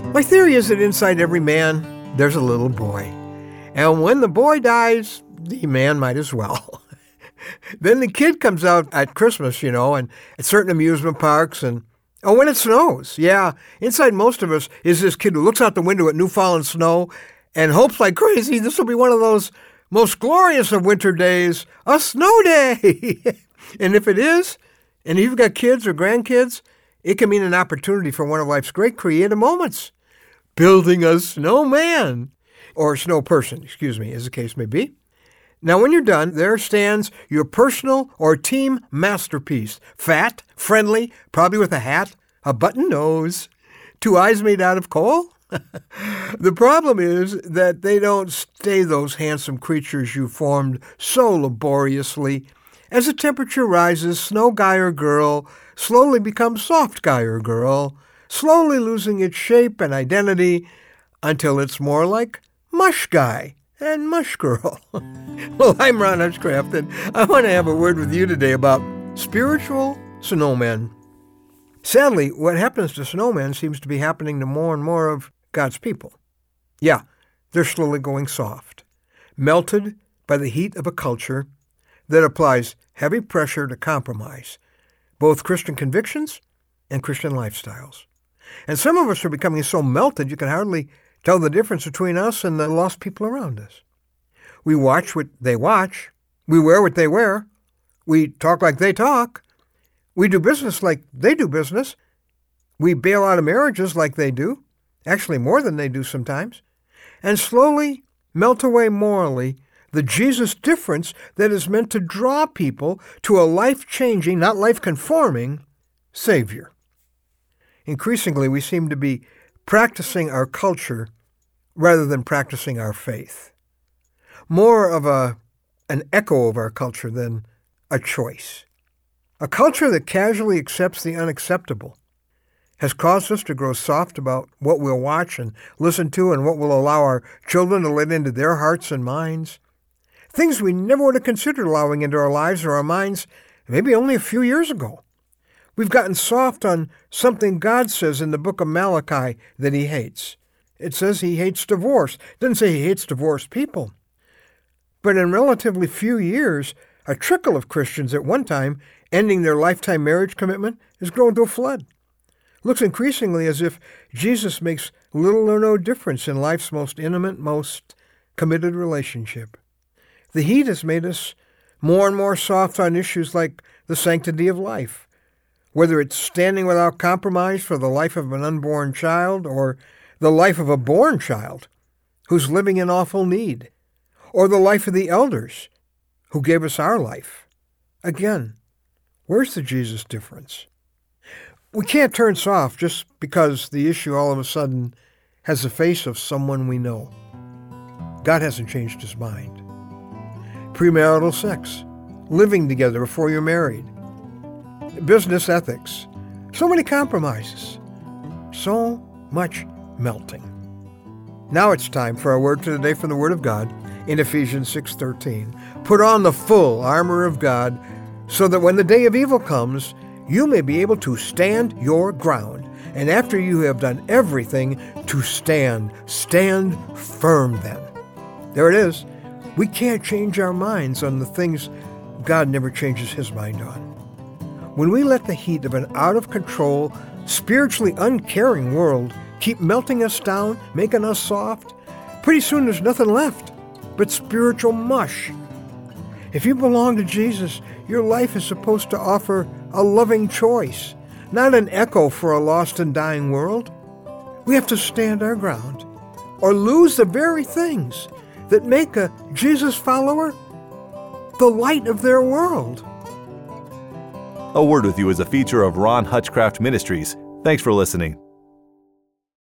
My theory is that inside every man, there's a little boy. And when the boy dies, the man might as well. Then the kid comes out at Christmas, and at certain amusement parks, and when it snows. Yeah, inside most of us is this kid who looks out the window at new fallen snow and hopes like crazy this will be one of those most glorious of winter days, a snow day. And if it is, and you've got kids or grandkids, it can mean an opportunity for one of life's great creative moments. Building a snowman, or snow person, as the case may be. Now, when you're done, there stands your personal or team masterpiece. Fat, friendly, probably with a hat, a button nose, 2 eyes made out of coal. The problem is that they don't stay those handsome creatures you formed so laboriously. As the temperature rises, snow guy or girl slowly becomes soft guy or girl, slowly losing its shape and identity until it's more like mush guy and mush girl. Well, I'm Ron Hutchcraft, and I want to have a word with you today about spiritual snowmen. Sadly, what happens to snowmen seems to be happening to more and more of God's people. Yeah, they're slowly going soft, melted by the heat of a culture that applies heavy pressure to compromise both Christian convictions and Christian lifestyles. And some of us are becoming so melted you can hardly tell the difference between us and the lost people around us. We watch what they watch. We wear what they wear. We talk like they talk. We do business like they do business. We bail out of marriages like they do, actually more than they do sometimes, and slowly melt away morally the Jesus difference that is meant to draw people to a life-changing, not life-conforming, Savior. Increasingly, we seem to be practicing our culture rather than practicing our faith. More of an echo of our culture than a choice. A culture that casually accepts the unacceptable has caused us to grow soft about what we'll watch and listen to and what we'll allow our children to let into their hearts and minds. Things we never would have considered allowing into our lives or our minds maybe only a few years ago. We've gotten soft on something God says in the book of Malachi that he hates. It says he hates divorce. It doesn't say he hates divorced people. But in relatively few years, a trickle of Christians at one time ending their lifetime marriage commitment has grown to a flood. It looks increasingly as if Jesus makes little or no difference in life's most intimate, most committed relationship. The heat has made us more and more soft on issues like the sanctity of life, whether it's standing without compromise for the life of an unborn child or the life of a born child who's living in awful need, or the life of the elders who gave us our life. Again, where's the Jesus difference? We can't turn soft just because the issue all of a sudden has the face of someone we know. God hasn't changed his mind. Premarital sex, living together before you're married, business ethics, so many compromises, so much melting. Now it's time for our word for today from the Word of God in Ephesians 6:13. Put on the full armor of God so that when the day of evil comes, you may be able to stand your ground. And after you have done everything, to stand firm then. There it is. We can't change our minds on the things God never changes his mind on. When we let the heat of an out-of-control, spiritually uncaring world keep melting us down, making us soft, pretty soon there's nothing left but spiritual mush. If you belong to Jesus, your life is supposed to offer a loving choice, not an echo for a lost and dying world. We have to stand our ground, or lose the very things that make a Jesus follower the light of their world. A Word with You is a feature of Ron Hutchcraft Ministries. Thanks for listening.